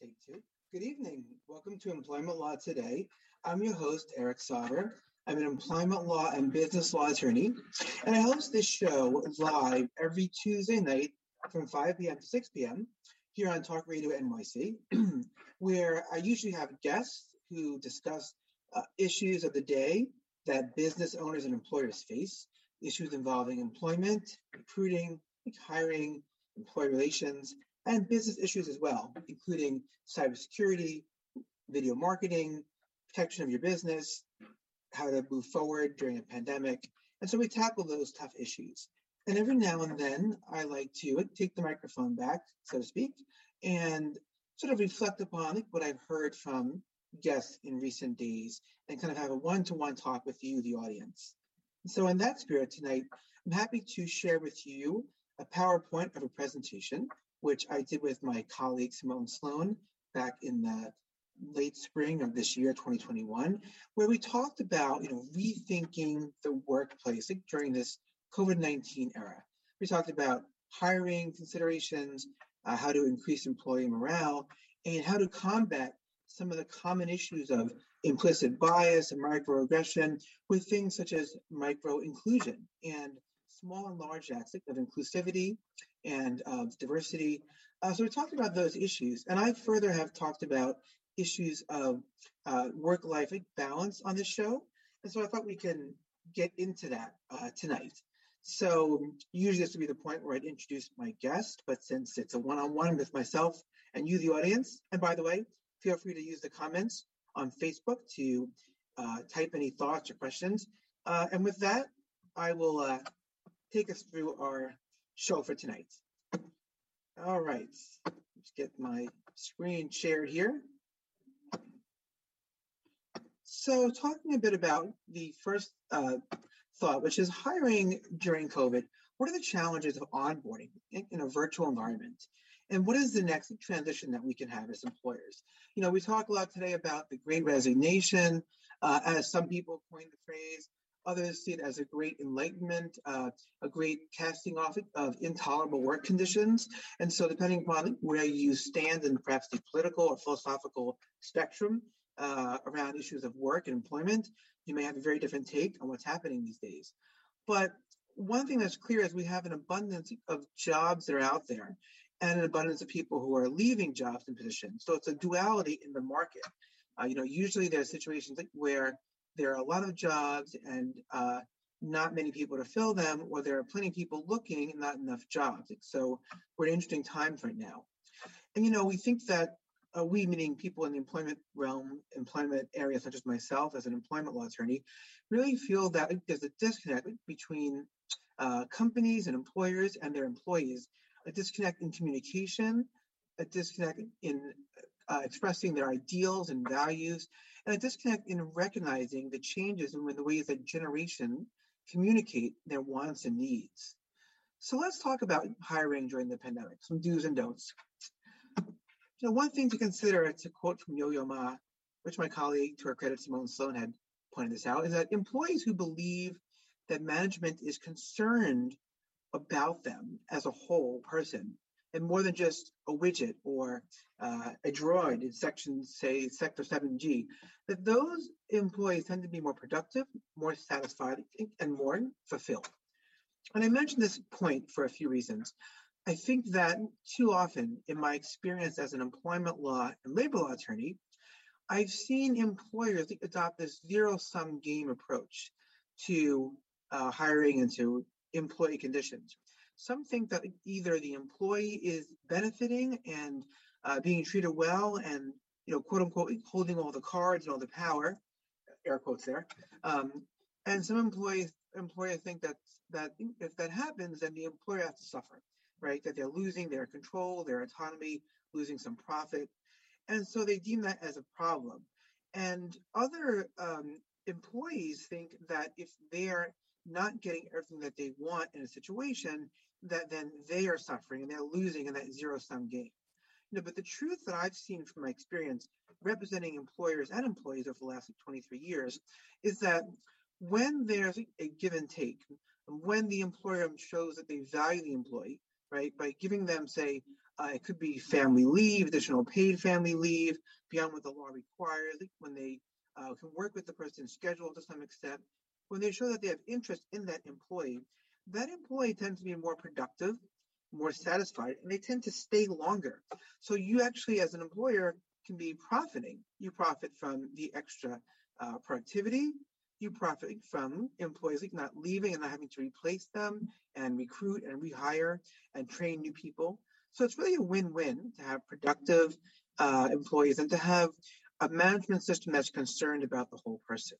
Take two. Good evening. Welcome to Employment Law Today. I'm your host, Eric Sauber. I'm an employment law and business law attorney, and I host this show live every Tuesday night from 5 p.m. to 6 p.m. here on Talk Radio NYC, where I usually have guests who discuss issues of the day that business owners and employers face, issues involving employment, recruiting, hiring, employee relations, and business issues as well, including cybersecurity, video marketing, protection of your business, how to move forward during a pandemic. And so we tackle those tough issues. And every now and then, I like to take the microphone back, so to speak, and sort of reflect upon what I've heard from guests in recent days and kind of have a one-to-one talk with you, the audience. So in that spirit tonight, I'm happy to share with you a PowerPoint of a presentation, which I did with my colleague Simone Sloan back in the late spring of this year, 2021, where we talked about, rethinking the workplace during this COVID-19 era. We talked about hiring considerations, how to increase employee morale, and how to combat some of the common issues of implicit bias and microaggression with things such as micro-inclusion and small and large acts of inclusivity and diversity. So we talked about those issues, and I further have talked about issues of work-life balance on this show, and so I thought we can get into that tonight. So usually this would be the point where I'd introduce my guest, but since it's a one-on-one with myself and you, the audience, and by the way, feel free to use the comments on Facebook to type any thoughts or questions. And with that, I will take us through our show for tonight. All right, let's get my screen shared here. So talking a bit about the first thought, which is hiring during COVID. What are the challenges of onboarding in a virtual environment? And what is the next transition that we can have as employers? We talk a lot today about the great resignation, as some people coin the phrase. Others see it as a great enlightenment, a great casting off of intolerable work conditions. And so depending upon where you stand in perhaps the political or philosophical spectrum around issues of work and employment, you may have a very different take on what's happening these days. But one thing that's clear is we have an abundance of jobs that are out there and an abundance of people who are leaving jobs and positions. So it's a duality in the market. Usually there are situations where there are a lot of jobs and not many people to fill them, or there are plenty of people looking and not enough jobs. So we're in interesting times right now. And, we think that we, meaning people in the employment realm, employment area, such as myself as an employment law attorney, really feel that there's a disconnect between companies and employers and their employees, a disconnect in communication, a disconnect in expressing their ideals and values, and a disconnect in recognizing the changes in the ways that generation communicate their wants and needs. So let's talk about hiring during the pandemic, some do's and don'ts. One thing to consider, it's a quote from Yo-Yo Ma, which my colleague, to her credit, Simone Sloan, had pointed this out, is that employees who believe that management is concerned about them as a whole person, and more than just a widget or a droid in Sector 7G, that those employees tend to be more productive, more satisfied, and more fulfilled. And I mentioned this point for a few reasons. I think that too often, in my experience as an employment law and labor law attorney, I've seen employers adopt this zero-sum game approach to hiring and to employee conditions. Some think that either the employee is benefiting and being treated well and, quote unquote, holding all the cards and all the power, air quotes there. And some employers think that if that happens, then the employer has to suffer, right? That they're losing their control, their autonomy, losing some profit. And so they deem that as a problem. And other employees think that if they are not getting everything that they want in a situation, that then they are suffering and they're losing in that zero-sum game. But the truth that I've seen from my experience representing employers and employees over the last 23 years is that when there's a give and take, when the employer shows that they value the employee, right? By giving them, say, it could be family leave, additional paid family leave, beyond what the law requires, when they can work with the person's schedule to some extent, when they show that they have interest in that employee tends to be more productive, more satisfied, and they tend to stay longer. So you actually, as an employer, can be profiting. You profit from the extra productivity. You profit from employees not leaving and not having to replace them and recruit and rehire and train new people. So it's really a win-win to have productive employees and to have a management system that's concerned about the whole person.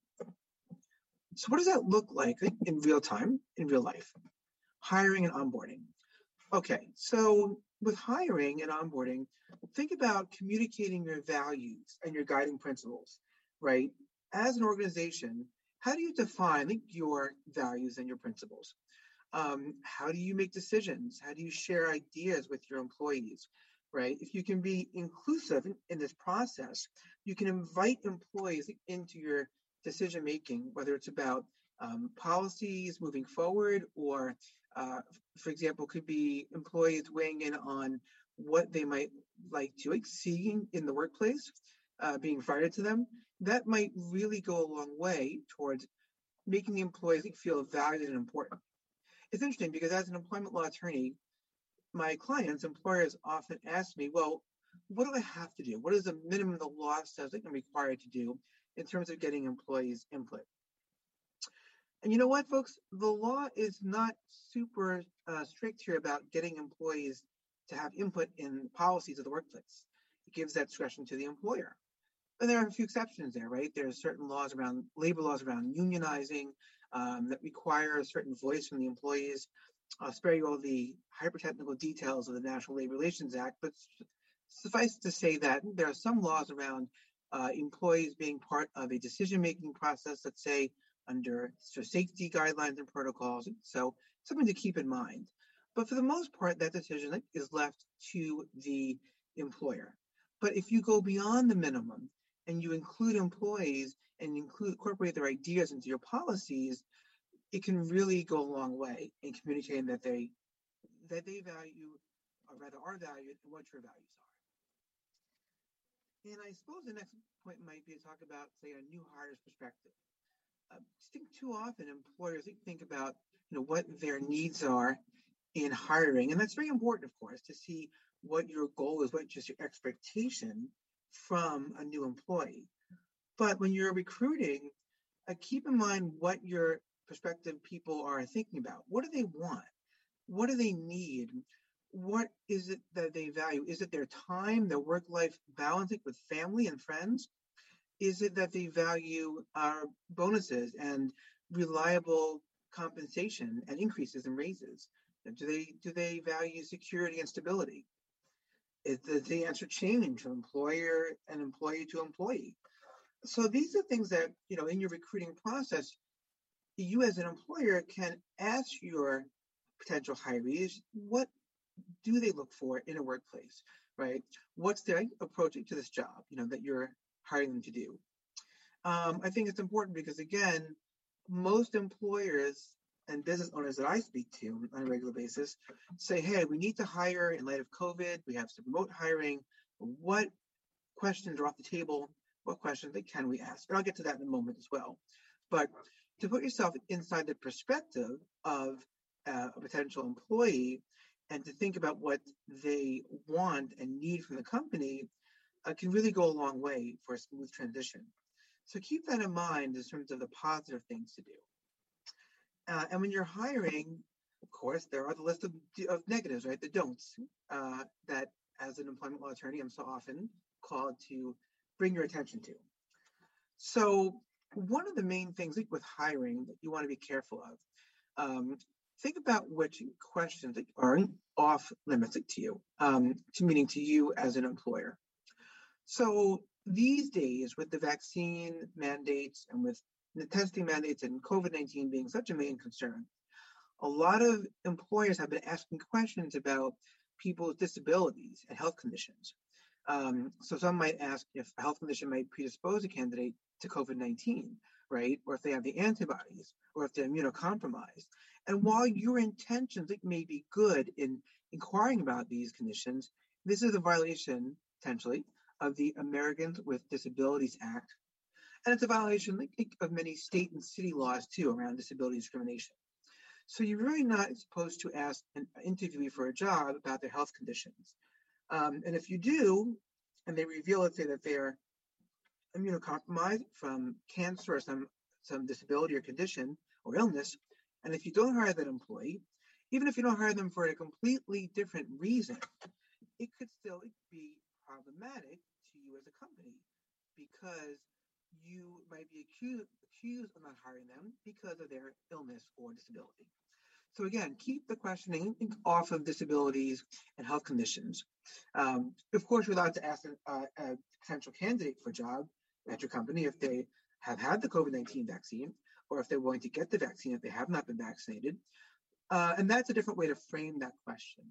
So what does that look like in real time, in real life? Hiring and onboarding. Okay, so with hiring and onboarding, think about communicating your values and your guiding principles, right? As an organization, how do you define your values and your principles? How do you make decisions? How do you share ideas with your employees, right? If you can be inclusive in this process, you can invite employees into your decision making, whether it's about policies moving forward or for example, could be employees weighing in on what they might like to see in the workplace, being invited to them. That might really go a long way towards making the employees feel valued and important. It's interesting because as an employment law attorney, my clients, employers often ask me, well, what do I have to do? What is the minimum the law says I'm required to do in terms of getting employees' input? And you know what, folks? The law is not super strict here about getting employees to have input in policies of the workplace. It gives that discretion to the employer. And there are a few exceptions there, right? There are certain laws around labor laws around unionizing that require a certain voice from the employees. I'll spare you all the hyper-technical details of the National Labor Relations Act, but suffice to say that there are some laws around employees being part of a decision-making process, let's say, under safety guidelines and protocols. So something to keep in mind. But for the most part, that decision is left to the employer. But if you go beyond the minimum and you include employees and incorporate their ideas into your policies, it can really go a long way in communicating that they value, or rather are valued, and what your values are. And I suppose the next point might be to talk about, say, a new hire's perspective. I think too often employers think about what their needs are in hiring, and that's very important, of course, to see what your goal is, what is your expectation from a new employee. But when you're recruiting, keep in mind what your prospective people are thinking about. What do they want? What do they need? What is it that they value? Is it their time, their work-life balance with family and friends? Is it that they value bonuses and reliable compensation and increases and raises? Do they value security and stability? Does the answer change from employer and employee to employee? So these are things that, in your recruiting process, you as an employer can ask your potential hirees, what do they look for in a workplace, right? What's their approach to this job, that you're hiring them to do? I think it's important because, again, most employers and business owners that I speak to on a regular basis say, hey, we need to hire in light of COVID. We have some remote hiring. What questions are off the table? What questions can we ask? And I'll get to that in a moment as well. But to put yourself inside the perspective of a potential employee and to think about what they want and need from the company can really go a long way for a smooth transition. So keep that in mind in terms of the positive things to do. And when you're hiring, of course, there are the list of negatives, right? The don'ts that as an employment law attorney, I'm so often called to bring your attention to. So one of the main things with hiring that you want to be careful of, think about which questions are off limits to you, meaning to you as an employer. So these days, with the vaccine mandates and with the testing mandates and COVID-19 being such a main concern, a lot of employers have been asking questions about people's disabilities and health conditions. So some might ask if a health condition might predispose a candidate to COVID-19, right? Or if they have the antibodies, or if they're immunocompromised. And while your intentions may be good in inquiring about these conditions, this is a violation, potentially, of the Americans with Disabilities Act. And it's a violation of many state and city laws, too, around disability discrimination. So you're really not supposed to ask an interviewee for a job about their health conditions. And if you do, and they reveal, let's say, that they're immunocompromised from cancer or some disability or condition or illness, and if you don't hire that employee, even if you don't hire them for a completely different reason, it could still be problematic to you as a company because you might be accused of not hiring them because of their illness or disability. So again, keep the questioning off of disabilities and health conditions. Of course, you're allowed to ask a potential candidate for a job at your company if they have had the COVID-19 vaccine or if they're willing to get the vaccine if they have not been vaccinated. And that's a different way to frame that question.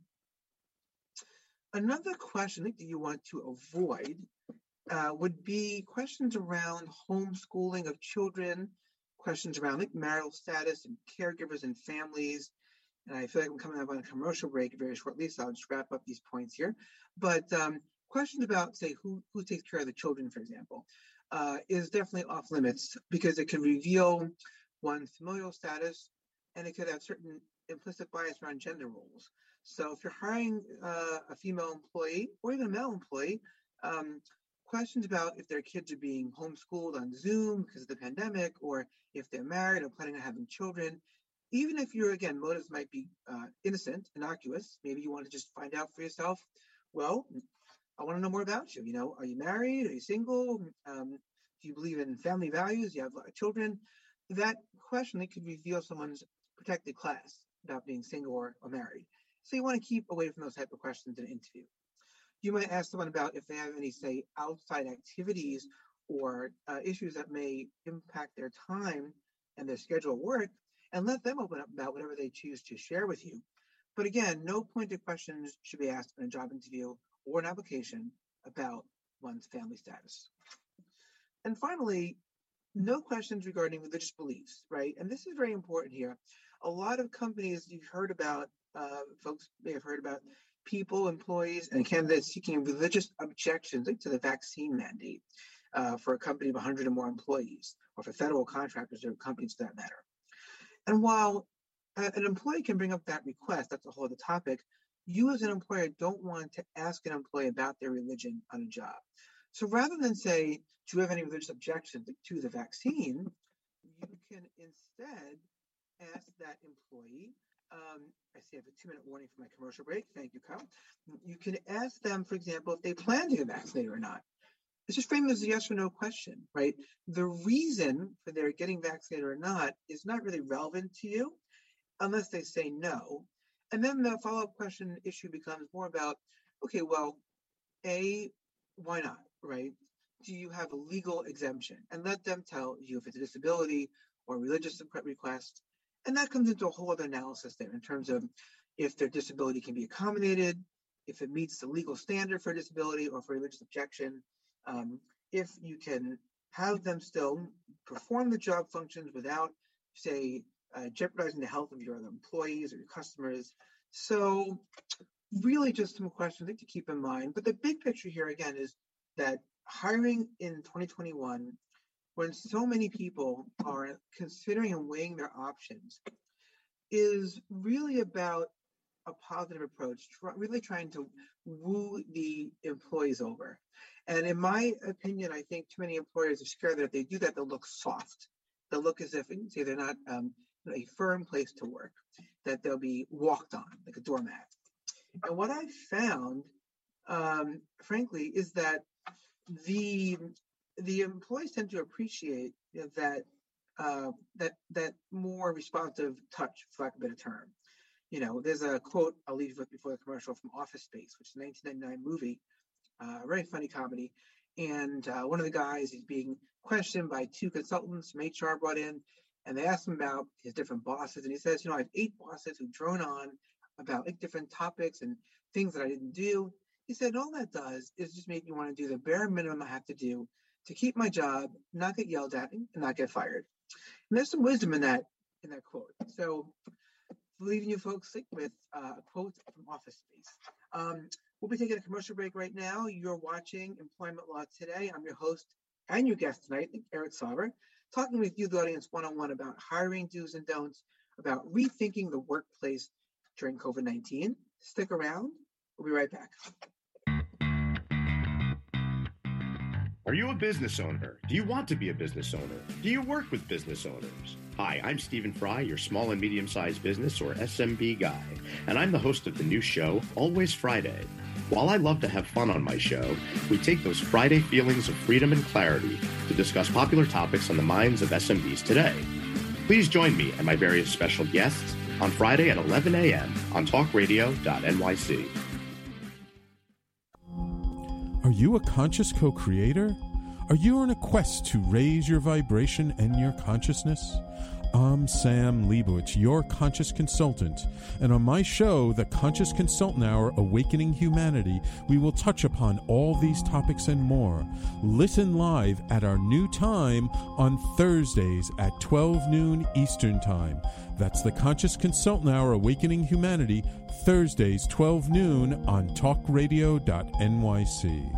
Another question that you want to avoid would be questions around homeschooling of children, questions around marital status and caregivers and families. And I feel like I'm coming up on a commercial break very shortly, so I'll just wrap up these points here. But questions about, say, who takes care of the children, for example, is definitely off limits because it can reveal one's familial status and it could have certain implicit bias around gender roles. So if you're hiring a female employee or even a male employee, questions about if their kids are being homeschooled on Zoom because of the pandemic, or if they're married or planning on having children, even if motives might be innocent, innocuous, maybe you want to just find out for yourself, well, I want to know more about you. Are you married? Are you single? Do you believe in family values? Do you have children? That question could reveal someone's protected class about being single or married. So you want to keep away from those type of questions in an interview. You might ask someone about if they have any, say, outside activities or issues that may impact their time and their schedule of work, and let them open up about whatever they choose to share with you. But again, no pointed questions should be asked in a job interview or an application about one's family status. And finally, no questions regarding religious beliefs, right? And this is very important here. A lot of companies you've heard about, folks may have heard about people, employees, and candidates seeking religious objections to the vaccine mandate for a company of 100 or more employees, or for federal contractors or companies for that matter. And while an employee can bring up that request, that's a whole other topic, you as an employer don't want to ask an employee about their religion on a job. So rather than say, do you have any religious objections to the vaccine, you can instead ask that employee, I see I have a 2-minute warning for my commercial break. Thank you, Kyle. You can ask them, for example, if they plan to get vaccinated or not. It's just framed as a yes or no question, right? The reason for their getting vaccinated or not is not really relevant to you unless they say no. And then the follow-up question issue becomes more about, okay, well, A, why not, right? Do you have a legal exemption? And let them tell you if it's a disability or religious request. And that comes into a whole other analysis there in terms of if their disability can be accommodated, if it meets the legal standard for disability or for religious objection, if you can have them still perform the job functions without, say, jeopardizing the health of your other employees or your customers. So really just some questions to keep in mind. But the big picture here, again, is that hiring in 2021, when so many people are considering and weighing their options, is really about a positive approach, really trying to woo the employees over. And in my opinion, I think too many employers are scared that if they do that, they'll look soft. They'll look as if, say, they're not a firm place to work, that they'll be walked on like a doormat. And what I found, frankly, is that the employees tend to appreciate that more responsive touch, for lack of a better term. There's a quote I'll leave with before the commercial from Office Space, which is a 1999 movie, very funny comedy. And one of the guys is being questioned by 2 consultants from HR brought in, and they asked him about his different bosses. And he says, I have 8 bosses who drone on about different topics and things that I didn't do. He said, all that does is just make me want to do the bare minimum I have to do to keep my job, not get yelled at, and not get fired. And there's some wisdom in that quote. So leaving you folks with a quote from Office Space. We'll be taking a commercial break right now. You're watching Employment Law Today. I'm your host and your guest tonight, Eric Sauber, talking with you, the audience, one-on-one about hiring do's and don'ts, about rethinking the workplace during COVID-19. Stick around. We'll be right back. Are you a business owner? Do you want to be a business owner? Do you work with business owners? Hi, I'm Stephen Fry, your small and medium-sized business or SMB guy, and I'm the host of the new show, Always Friday. While I love to have fun on my show, we take those Friday feelings of freedom and clarity to discuss popular topics on the minds of SMBs today. Please join me and my various special guests on Friday at 11 a.m. on talkradio.nyc. Are you a conscious co-creator? Are you on a quest to raise your vibration and your consciousness? I'm Sam Leibowitz, your conscious consultant, and on my show, The Conscious Consultant Hour, Awakening Humanity, we will touch upon all these topics and more. Listen live at our new time on Thursdays at 12 noon Eastern Time. That's The Conscious Consultant Hour, Awakening Humanity, Thursdays, 12 noon on talkradio.nyc.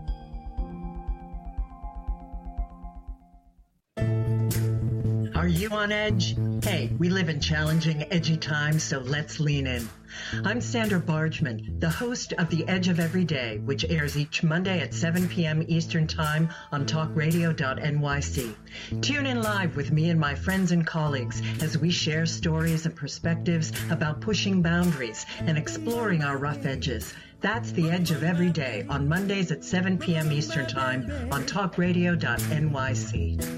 Are you on edge? Hey, we live in challenging, edgy times, so let's lean in. I'm Sandra Bargman, the host of The Edge of Every Day, which airs each Monday at 7 p.m. Eastern Time on talkradio.nyc. Tune in live with me and my friends and colleagues as we share stories and perspectives about pushing boundaries and exploring our rough edges. That's The Edge of Every Day on Mondays at 7 p.m. Eastern Time on talkradio.nyc.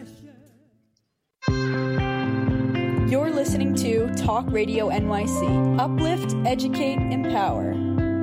You're listening to Talk Radio NYC. Uplift, educate, empower.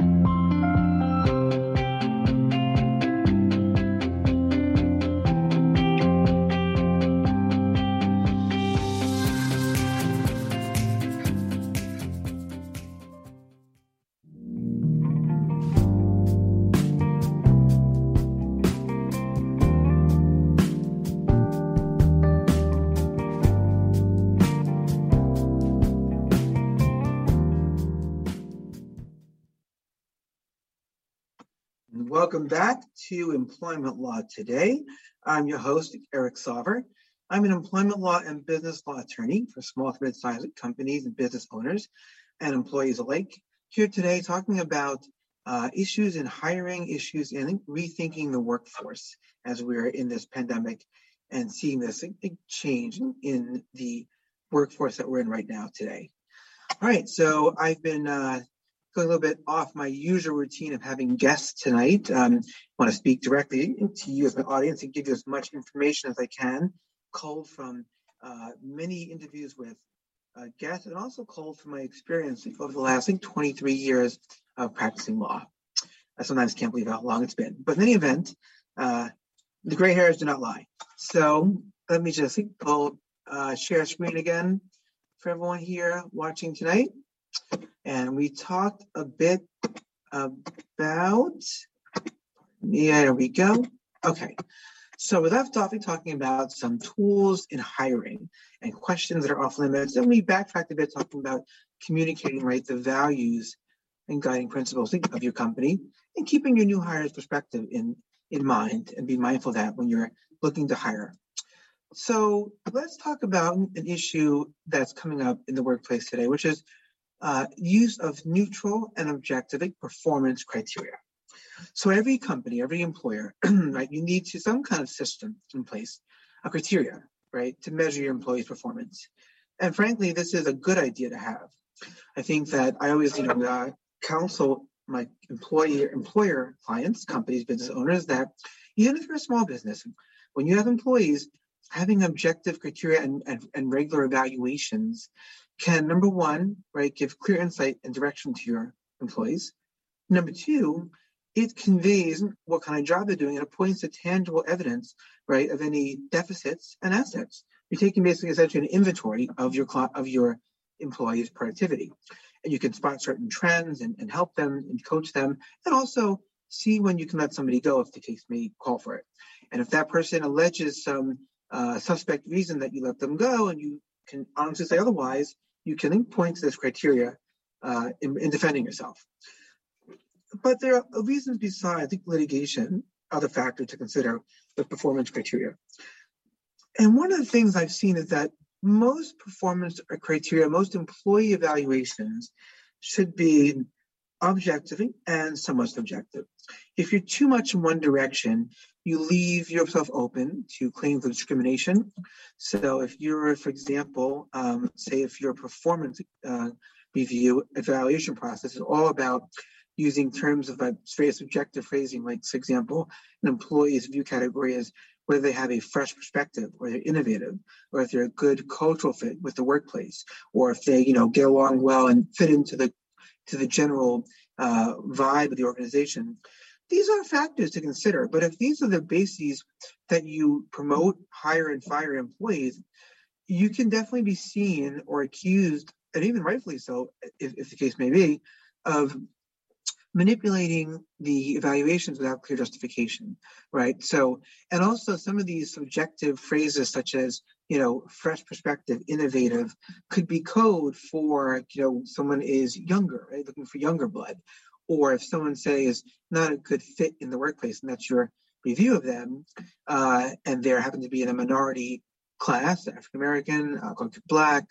Welcome back to Employment Law Today. I'm your host, Eric Sauber. I'm an employment law and business law attorney for small to mid-sized companies and business owners and employees alike. Here today talking about issues in hiring, issues in rethinking the workforce as we're in this pandemic and seeing this big change in the workforce that we're in right now today. All right, so I've been going a little bit off my usual routine of having guests tonight. I want to speak directly to you as my audience and give you as much information as I can, culled from many interviews with guests and also culled from my experience over the last 23 years of practicing law. I sometimes can't believe how long it's been. But in any event, the gray hairs do not lie. So let me just share screen again for everyone here watching tonight. And we talked a bit about, there we go. Okay, so we left off talking about some tools in hiring and questions that are off limits. Then we backtracked a bit talking about communicating, the values and guiding principles of your company and keeping your new hires' perspective in mind and be mindful of that when you're looking to hire. So let's talk about an issue that's coming up in the workplace today, which is use of neutral and objective performance criteria. So every company, every employer, you need some kind of system in place, a criteria, to measure your employees' performance. And frankly, this is a good idea to have. I think that I always, counsel my employer clients, companies, business owners, that even if you're a small business, when you have employees, having objective criteria and regular evaluations can, number one, give clear insight and direction to your employees. Number two, it conveys what kind of job they're doing and it points to tangible evidence, of any deficits and assets. You're taking essentially an inventory of your employees' productivity. And you can spot certain trends and help them and coach them, and also see when you can let somebody go if the case may call for it. And if that person alleges some suspect reason that you let them go and you can honestly say otherwise, you can point to this criteria in defending yourself. But there are reasons besides litigation, other factors to consider with performance criteria. And one of the things I've seen is that most performance criteria, most employee evaluations should be objective and somewhat subjective. If you're too much in one direction, you leave yourself open to claims of discrimination. So if you're, for example, say if your performance review evaluation process is all about using terms of a very subjective phrasing, like, for example, an employee's view category is whether they have a fresh perspective, or they're innovative, or if they're a good cultural fit with the workplace, or if they, get along well and fit into the general vibe of the organization. These are factors to consider. But if these are the bases that you promote, hire, and fire employees, you can definitely be seen or accused, and even rightfully so, if the case may be, of manipulating the evaluations without clear justification, right? So, and also some of these subjective phrases such as, fresh perspective, innovative, could be code for, someone is younger, right? Looking for younger blood. Or if someone, say, is not a good fit in the workplace, and that's your review of them, and they happen to be in a minority class, African-American, Black,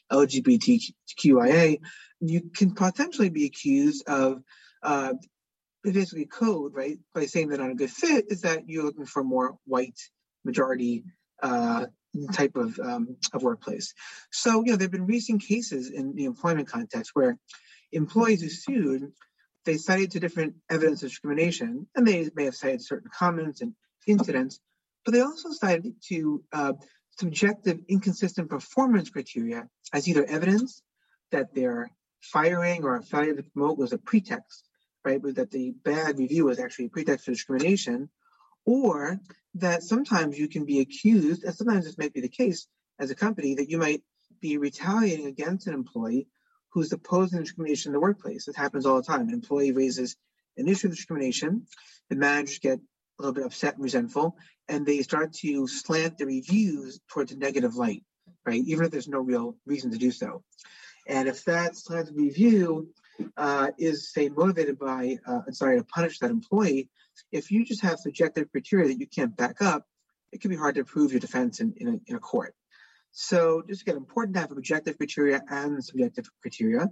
LGBTQIA, you can potentially be accused of basically code, right? By saying they're not a good fit, is that you're looking for a more white majority type of workplace. So, there have been recent cases in the employment context where employees who sued, they cited to different evidence of discrimination, and they may have cited certain comments and incidents, but they also cited to subjective inconsistent performance criteria as either evidence that their firing or failure to promote was a pretext, right? But that the bad review was actually a pretext for discrimination, or that sometimes you can be accused, and sometimes this might be the case as a company, that you might be retaliating against an employee who's opposing discrimination in the workplace. It happens all the time. An employee raises an issue of discrimination, the managers get a little bit upset and resentful, and they start to slant the reviews towards a negative light, right? Even if there's no real reason to do so. And if that slanted review is, say, motivated by, to punish that employee, if you just have subjective criteria that you can't back up, it can be hard to prove your defense in a court. So just again, important to have objective criteria and subjective criteria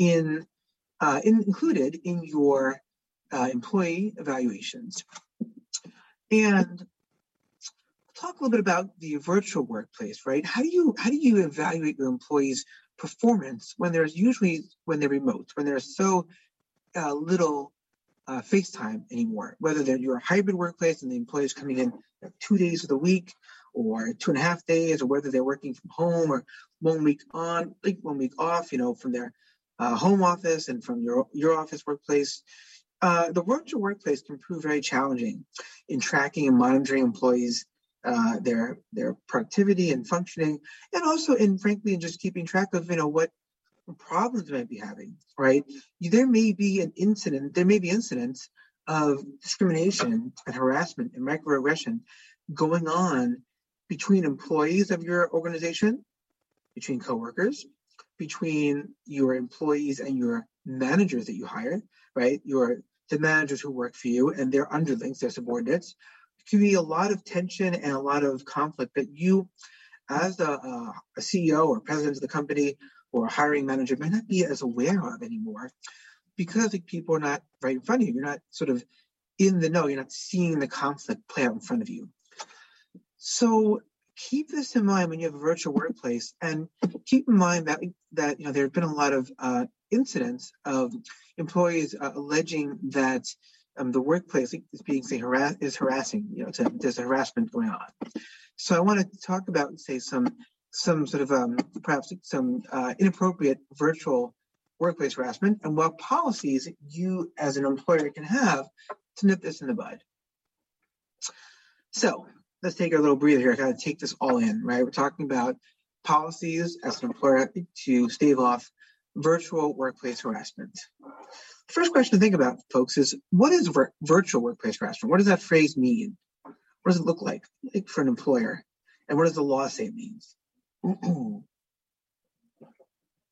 included in your employee evaluations. And talk a little bit about the virtual workplace, right? How do you evaluate your employees' performance when they're remote, when there's so little face time anymore, whether you're a hybrid workplace and the employees coming in 2 days of the week or 2.5 days, or whether they're working from home or 1 week on, 1 week off, from their home office and from your office workplace. The virtual workplace can prove very challenging in tracking and monitoring employees, their productivity and functioning, and also in just keeping track of what problems they might be having. Right? There may be incidents of discrimination and harassment and microaggression going on between employees of your organization, between coworkers, between your employees and your managers that you hire, right? The managers who work for you and their underlings, their subordinates. It can be a lot of tension and a lot of conflict that you, as a CEO or president of the company or a hiring manager, may not be as aware of anymore, because people are not right in front of you. You're not sort of in the know. You're not seeing the conflict play out in front of you. So keep this in mind when you have a virtual workplace, and keep in mind that there have been a lot of incidents of employees alleging that the workplace is being harassing. There's harassment going on. So I want to talk about, say, some sort of perhaps some inappropriate virtual workplace harassment, and what policies you as an employer can have to nip this in the bud. So let's take a little breather here. I got to take this all in, right? We're talking about policies as an employer to stave off virtual workplace harassment. The first question to think about, folks, is what is virtual workplace harassment? What does that phrase mean? What does it look like for an employer? And what does the law say it means?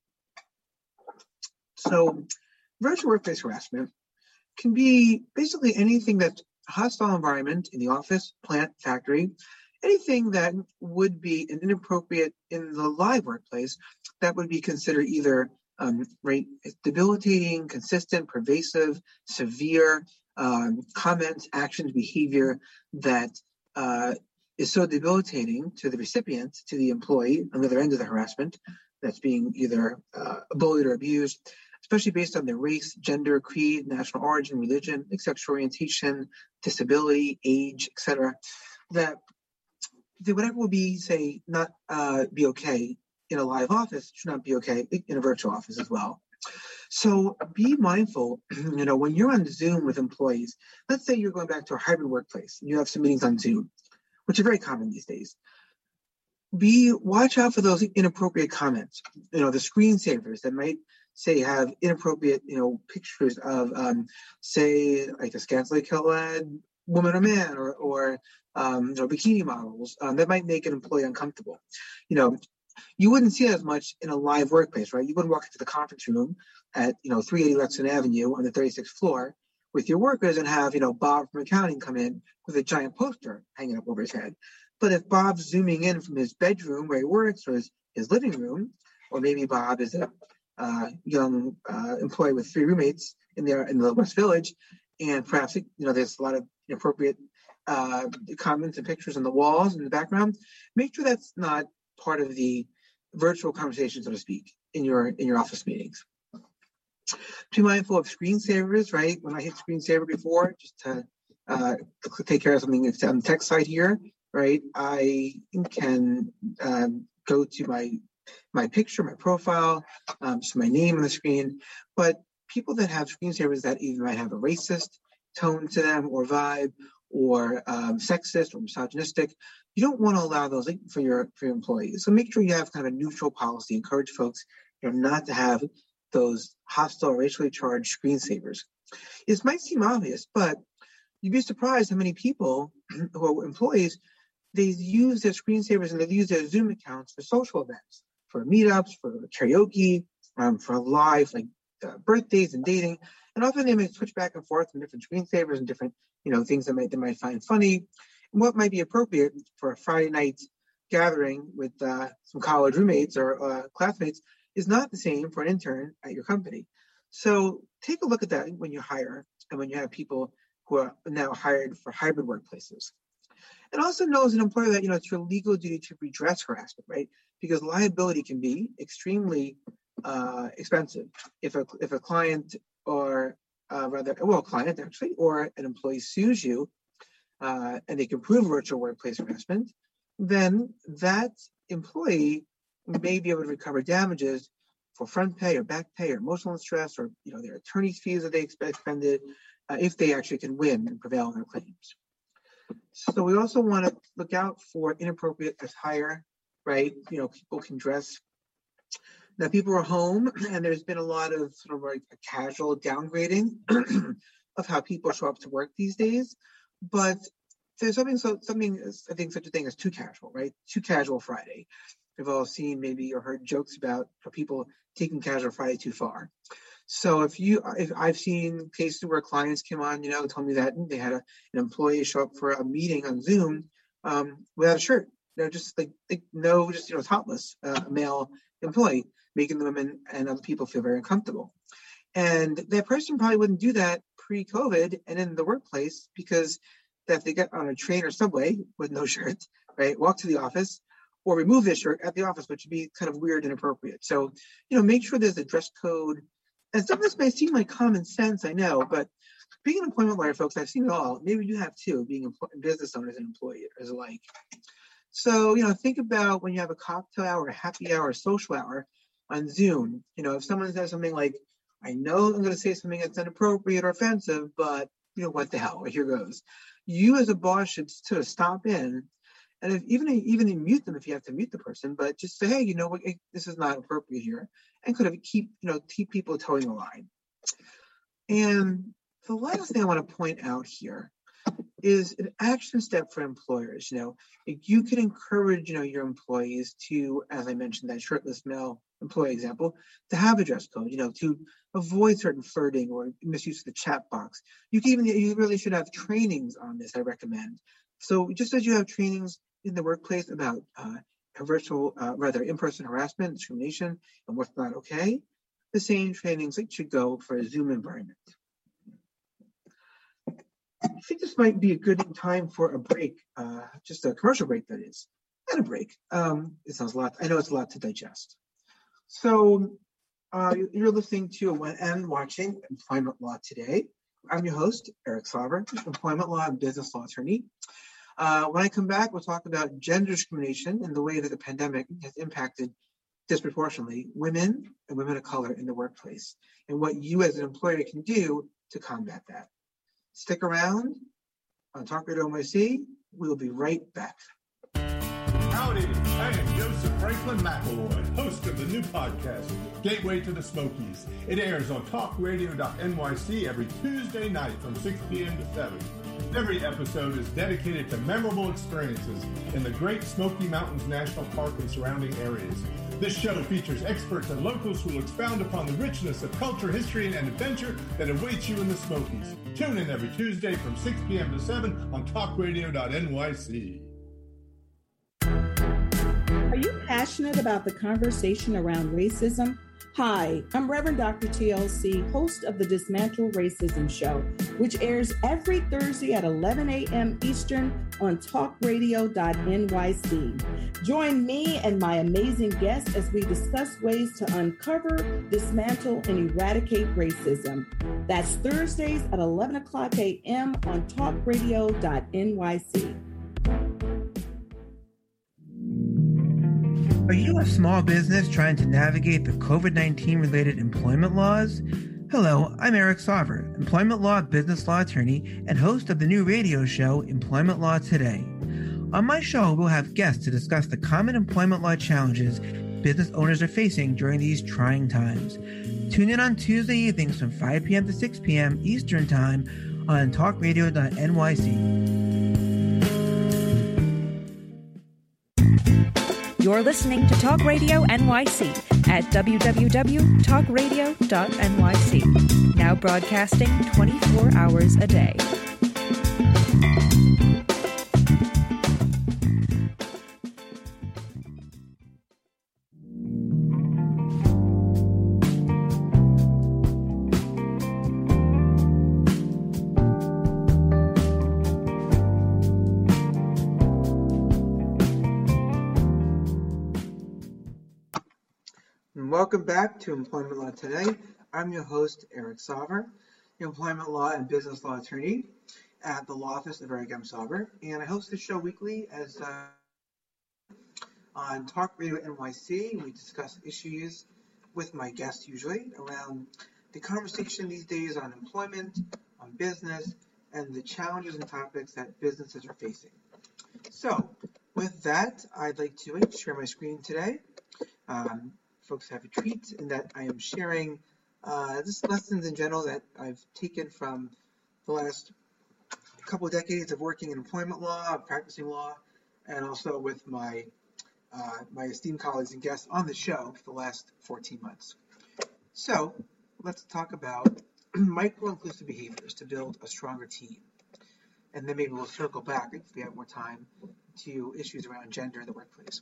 So virtual workplace harassment can be basically anything that's a hostile environment in the office, plant, factory, anything that would be inappropriate in the live workplace that would be considered either debilitating, consistent, pervasive, severe comments, actions, behavior that is so debilitating to the recipient, to the employee on the other end of the harassment that's being either bullied or abused, especially based on their race, gender, creed, national origin, religion, sexual orientation, disability, age, etc., that whatever will be, say, not be okay in a live office should not be okay in a virtual office as well. So be mindful, when you're on Zoom with employees, let's say you're going back to a hybrid workplace and you have some meetings on Zoom, which are very common these days. Watch out for those inappropriate comments, the screensavers that might say have inappropriate, pictures of, say, like a scantily clad woman or man or bikini models that might make an employee uncomfortable. You wouldn't see that as much in a live workplace, right? You wouldn't walk into the conference room at 380 Lexington Avenue on the 36th floor with your workers and have Bob from accounting come in with a giant poster hanging up over his head. But if Bob's zooming in from his bedroom where he works or his living room, or maybe Bob is a young employee with 3 roommates in the West Village, and perhaps there's a lot of inappropriate comments and pictures on the walls in the background, make sure that's not part of the virtual conversation, so to speak, in your office meetings. Be mindful of screensavers, right? When I hit screensaver before, just to take care of something on the tech side here, right? I can go to my picture, my profile, just my name on the screen. But people that have screensavers that either might have a racist tone to them or vibe or sexist or misogynistic, you don't want to allow those for your employees. So make sure you have kind of a neutral policy. Encourage folks not to have those hostile, racially charged screensavers. It might seem obvious, but you'd be surprised how many people who are employees, they use their screensavers and they use their Zoom accounts for social events, for meetups, for karaoke, for live birthdays and dating. And often they may switch back and forth from different screensavers and different things that they might find funny. And what might be appropriate for a Friday night gathering with some college roommates or classmates is not the same for an intern at your company. So take a look at that when you hire and when you have people who are now hired for hybrid workplaces. And also know as an employer that, it's your legal duty to redress harassment, right? Because liability can be extremely expensive. If a client or a client actually, or an employee sues you and they can prove virtual workplace harassment, then that employee may be able to recover damages for front pay or back pay or emotional distress or their attorney's fees that they expended if they actually can win and prevail on their claims. So we also want to look out for inappropriate attire, right? People can dress. Now people are home, and there's been a lot of sort of like a casual downgrading of how people show up to work these days. But there's something I think such a thing as too casual, right? Too casual Friday. We've all seen maybe or heard jokes about people taking casual Friday too far. So if I've seen cases where clients came on, told me that they had an employee show up for a meeting on Zoom without a shirt. Just topless, male employee, making the women and other people feel very uncomfortable. And that person probably wouldn't do that pre-COVID and in the workplace, because that if they get on a train or subway with no shirt, right, walk to the office or remove their shirt at the office, which would be kind of weird and inappropriate. So, make sure there's a dress code. And some of this may seem like common sense, I know, but being an employment lawyer, folks, I've seen it all. Maybe you have too, being business owners and employees alike. So, think about when you have a cocktail hour, a happy hour, a social hour on Zoom. If someone says something like, I know I'm going to say something that's inappropriate or offensive, but, what the hell, here goes. You as a boss should sort of stop in and even mute them if you have to mute the person, but just say, hey, what, this is not appropriate here, and could have keep people towing the line. And the last thing I want to point out here is an action step for employers. You can encourage, your employees to, as I mentioned, that shirtless male employee example, to have a dress code, to avoid certain flirting or misuse of the chat box. You really should have trainings on this, I recommend. So just as you have trainings in the workplace about in-person harassment, discrimination, and what's not okay, the same trainings should go for a Zoom environment. I think this might be a good time for a break, just a commercial break, that is, and a break. It sounds a lot. I know it's a lot to digest. So you're listening to and watching Employment Law Today. I'm your host, Eric Sauber, employment law and business law attorney. When I come back, we'll talk about gender discrimination and the way that the pandemic has impacted disproportionately women and women of color in the workplace, and what you as an employer can do to combat that. Stick around on Talk Radio NYC. We'll be right back. Howdy, I am Joseph Franklin McElroy, host of the new podcast, Gateway to the Smokies. It airs on talkradio.nyc every Tuesday night from 6 p.m. to 7. Every episode is dedicated to memorable experiences in the Great Smoky Mountains National Park and surrounding areas. This show features experts and locals who will expound upon the richness of culture, history, and adventure that awaits you in the Smokies. Tune in every Tuesday from 6 p.m. to 7 on talkradio.nyc. Are you passionate about the conversation around racism? Hi, I'm Reverend Dr. TLC, host of the Dismantle Racism Show, which airs every Thursday at 11 a.m. Eastern on talkradio.nyc. Join me and my amazing guests as we discuss ways to uncover, dismantle, and eradicate racism. That's Thursdays at 11 o'clock a.m. on talkradio.nyc. Are you a small business trying to navigate the COVID-19 related employment laws? Hello, I'm Eric Sauver, employment law business law attorney and host of the new radio show, Employment Law Today. On my show, we'll have guests to discuss the common employment law challenges business owners are facing during these trying times. Tune in on Tuesday evenings from 5 p.m. to 6 p.m. Eastern Time on talkradio.nyc. You're listening to Talk Radio NYC at www.talkradio.nyc. Now broadcasting 24 hours a day. Welcome back to Employment Law Today. I'm your host, Eric Sauver, employment law and business law attorney at the law office of Eric M. Sauver, and I host the show weekly as on Talk Radio NYC. We discuss issues with my guests usually around the conversation these days on employment, on business, and the challenges and topics that businesses are facing. So, with that, I'd like to share my screen today. Folks have a treat in that I am sharing just lessons in general that I've taken from the last couple of decades of working in employment law, practicing law, and also with my my esteemed colleagues and guests on the show for the last 14 months. So let's talk about micro-inclusive behaviors to build a stronger team. And then maybe we'll circle back, if we have more time, to issues around gender in the workplace.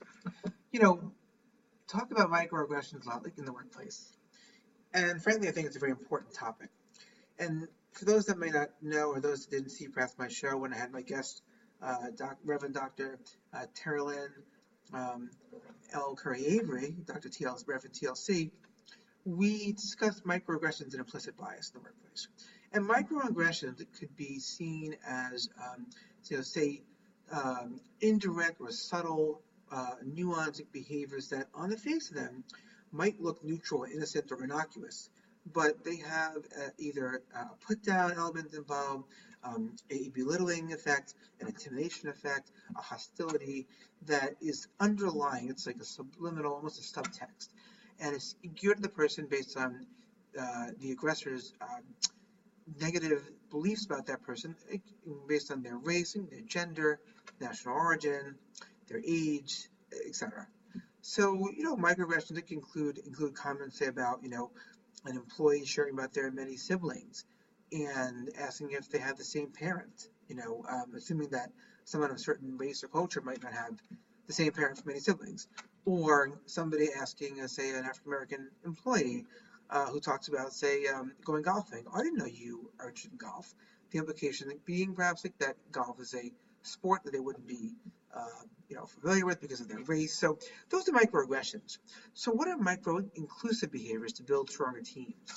Talk about microaggressions a lot in the workplace. And frankly, I think it's a very important topic. And for those that may not know, or those that didn't see perhaps my show when I had my guest, Reverend Dr. Terilyn L. Curry-Avery, Reverend TLC, we discussed microaggressions and implicit bias in the workplace. And microaggressions could be seen as, indirect or subtle nuanced behaviors that on the face of them might look neutral, innocent, or innocuous, but they have either a put-down element involved, a belittling effect, an intimidation effect, a hostility that is underlying. It's like a subliminal, almost a subtext, and it's geared to the person based on the aggressor's negative beliefs about that person, based on their race, their gender, national origin, their age, etc. So, microaggressions can include comments, say, about, an employee sharing about their many siblings and asking if they have the same parent, assuming that someone of a certain race or culture might not have the same parent for many siblings. Or somebody asking, say, an African-American employee who talks about, say, going golfing. I didn't know you are interested in golf. The implication being perhaps like that golf is a sport that they wouldn't be familiar with because of their race. So those are microaggressions. So what are micro-inclusive behaviors to build stronger teams?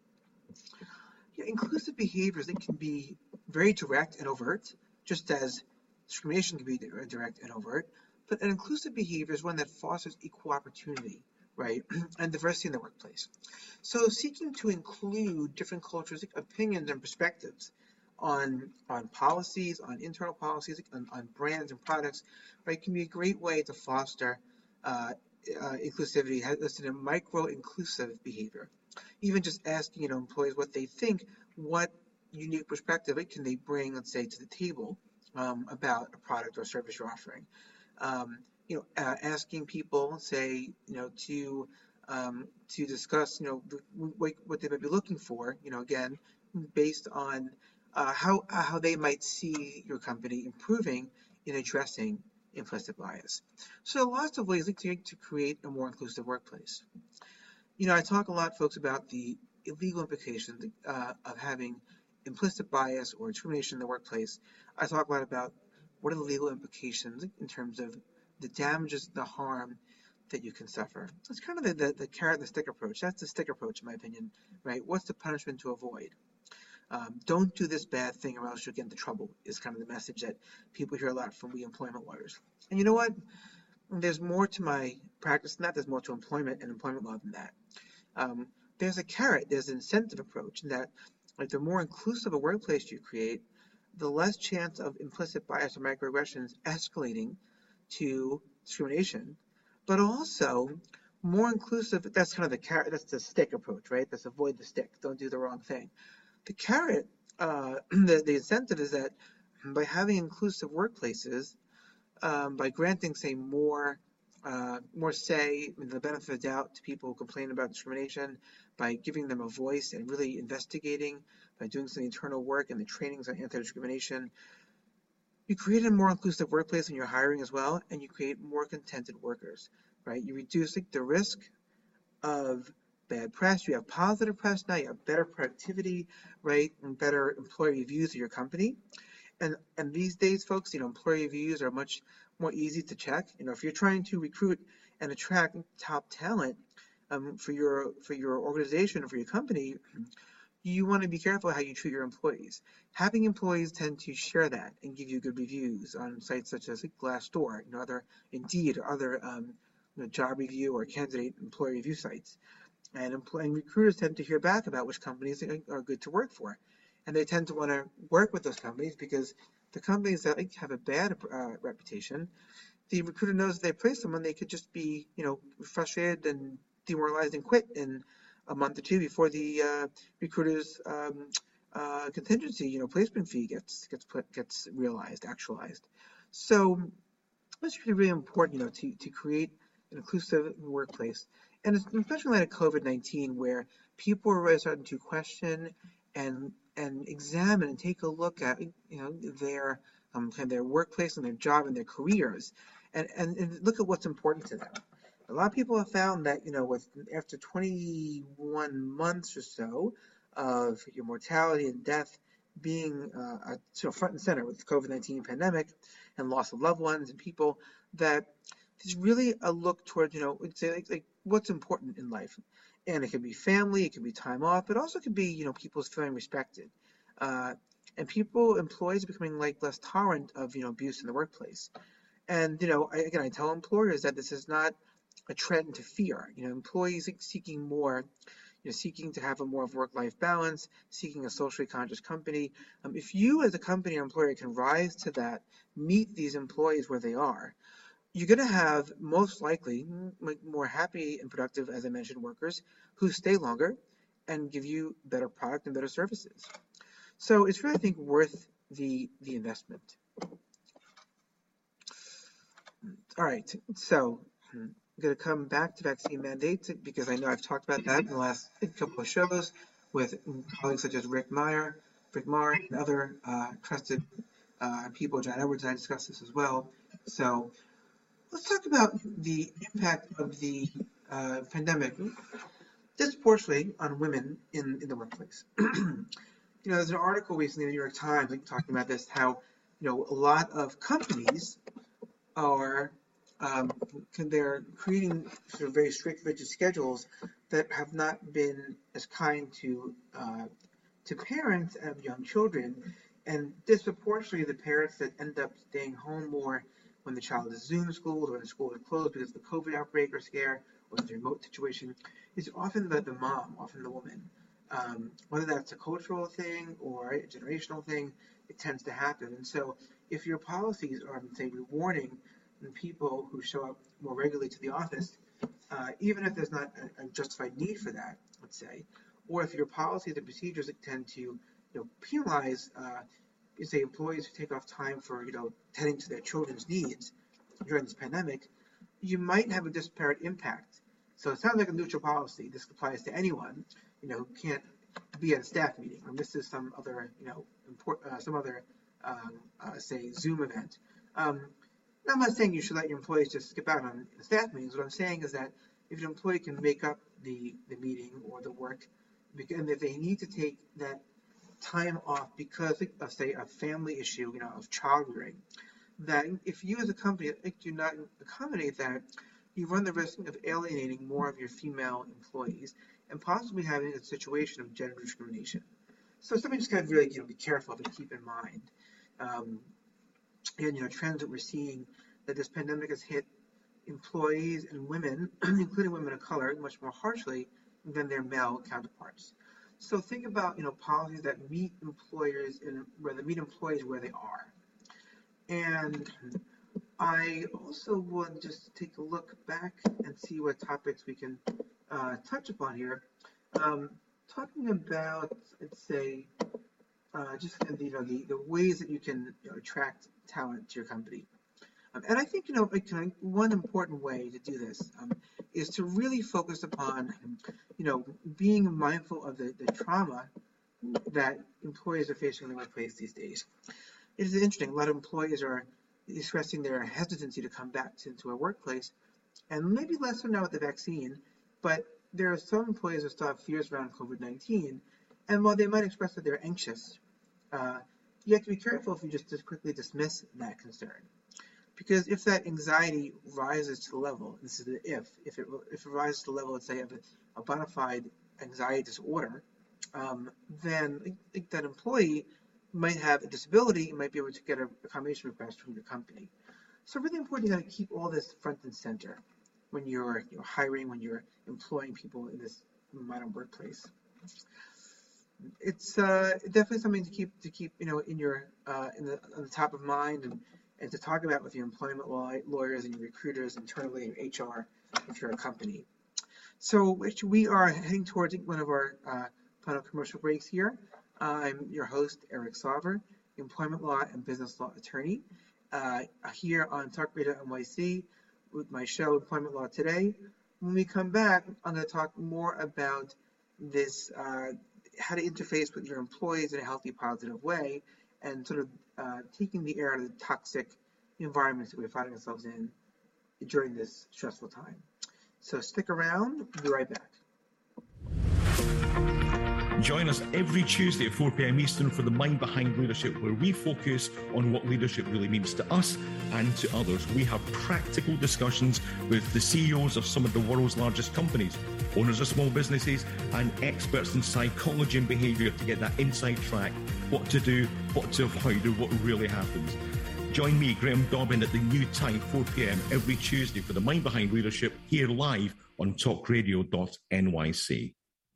Inclusive behaviors, it can be very direct and overt, just as discrimination can be direct and overt. But an inclusive behavior is one that fosters equal opportunity, right, and diversity in the workplace. So seeking to include different cultures, opinions, and perspectives on policies, on internal policies, on brands and products, right, can be a great way to foster inclusivity. It's a micro-inclusive behavior. Even just asking, employees what they think, what unique perspective can they bring, let's say, to the table about a product or service you're offering. Asking people, say, to discuss, what they might be looking for, again, based on how they might see your company improving in addressing implicit bias. So lots of ways to create a more inclusive workplace. I talk a lot, folks, about the illegal implications of having implicit bias or discrimination in the workplace. I talk a lot about what are the legal implications in terms of the damages, the harm that you can suffer. So it's kind of the carrot and the stick approach. That's the stick approach, in my opinion, right? What's the punishment to avoid? Don't do this bad thing or else you'll get into trouble is kind of the message that people hear a lot from we employment lawyers. And you know what? There's more to my practice than that. There's more to employment and employment law than that. There's a carrot, there's an incentive approach in that, like, the more inclusive a workplace you create, the less chance of implicit bias or microaggressions escalating to discrimination, but also more inclusive. That's kind of the carrot, that's the stick approach, right? That's avoid the stick, don't do the wrong thing. The carrot, the incentive is that by having inclusive workplaces, by granting, say, more say, the benefit of the doubt to people who complain about discrimination, by giving them a voice and really investigating, by doing some internal work and the trainings on anti-discrimination, you create a more inclusive workplace in your hiring as well, and you create more contented workers, right? You reduce the risk of bad press. You have positive press now. You have better productivity, right, and better employee reviews of your company. And these days, folks, employee reviews are much more easy to check. If you're trying to recruit and attract top talent for your organization or for your company, you want to be careful how you treat your employees. Having employees tend to share that and give you good reviews on sites such as Glassdoor, other Indeed, or other job review or candidate employee review sites. And recruiters tend to hear back about which companies are good to work for. And they tend to want to work with those companies because the companies that have a bad reputation, the recruiter knows if they place someone, they could just be, frustrated and demoralized and quit in a month or two before the recruiter's contingency, placement fee gets realized, actualized. So it's really, really important, to create an inclusive workplace, and especially in light of COVID-19, where people are really starting to question and examine and take a look at their their workplace and their job and their careers, and look at what's important to them. A lot of people have found that after 21 months or so of your mortality and death being front and center with the COVID-19 pandemic and loss of loved ones and people, that there's really a look toward say like what's important in life. And it could be family, it could be time off, but also could be, people's feeling respected. And employees are becoming less tolerant of, abuse in the workplace. And, I tell employers that this is not a trend to fear. Employees seeking more, seeking to have a more of work-life balance, seeking a socially conscious company. If you as a company or employer can rise to that, meet these employees where they are, you're going to have most likely more happy and productive, as I mentioned, workers who stay longer and give you better product and better services. So it's really, I think, worth the investment. All right. So going to come back to vaccine mandates because I know I've talked about that in the last couple of shows with colleagues such as Rick Maher, and other trusted people. John Edwards and I discussed this as well. So let's talk about the impact of the pandemic disproportionately on women in the workplace. There's an article recently in the New York Times talking about this, how a lot of companies are they're creating sort of very strict, rigid schedules that have not been as kind to parents of young children, and disproportionately the parents that end up staying home more when the child is Zoom schooled or when the school is closed because of the COVID outbreak or scare or the remote situation is often the mom, often the woman. Whether that's a cultural thing or a generational thing, it tends to happen. And so if your policies are, say, rewarding people who show up more regularly to the office, even if there's not a justified need for that, let's say, or if your policies and procedures tend to penalize, say, employees who take off time for tending to their children's needs during this pandemic, you might have a disparate impact. So it sounds like a neutral policy. This applies to anyone who can't be at a staff meeting or misses some other say Zoom event. I'm not saying you should let your employees just skip out on staff meetings. What I'm saying is that if an employee can make up the meeting or the work, and if they need to take that time off because of, say, a family issue, of child rearing, that if you as a company do not accommodate that, you run the risk of alienating more of your female employees and possibly having a situation of gender discrimination. So something just kind of really be careful of and keep in mind. And trends that we're seeing, that this pandemic has hit employees and women, including women of color, much more harshly than their male counterparts. So think about policies that meet employers meet employees where they are. And I also would just take a look back and see what topics we can touch upon here. Talking about, let's say, just the ways that you can attract talent to your company. And I think one important way to do this is to really focus upon being mindful of the trauma that employees are facing in the workplace these days. It is interesting. A lot of employees are expressing their hesitancy to come back into a workplace, and maybe less so now with the vaccine, but there are some employees that still have fears around COVID-19, and while they might express that they're anxious, you have to be careful if you just quickly dismiss that concern. Because if that anxiety rises to the level, this is the if it rises to the level, let's say, of a bona fide anxiety disorder, then that employee might have a disability and might be able to get a accommodation request from your company. So really important to keep all this front and center when you're hiring, when you're employing people in this modern workplace. It's definitely something to keep in your on the top of mind and to talk about with your employment lawyers and your recruiters internally and HR if you're a company. So we are heading towards one of our final commercial breaks here. I'm your host, Eric Sauver, employment law and business law attorney, here on Talk Radio NYC with my show, Employment Law Today. When we come back, I'm going to talk more about this, how to interface with your employees in a healthy, positive way, and sort of taking the air out of the toxic environments that we're finding ourselves in during this stressful time. So stick around, we'll be right back. Join us every Tuesday at 4 p.m. Eastern for The Mind Behind Leadership, where we focus on what leadership really means to us and to others. We have practical discussions with the CEOs of some of the world's largest companies, owners of small businesses, and experts in psychology and behavior to get that inside track, what to do, what to avoid, and what really happens. Join me, Graham Dobbin, at the new time, 4 p.m. every Tuesday for The Mind Behind Leadership, here live on talkradio.nyc.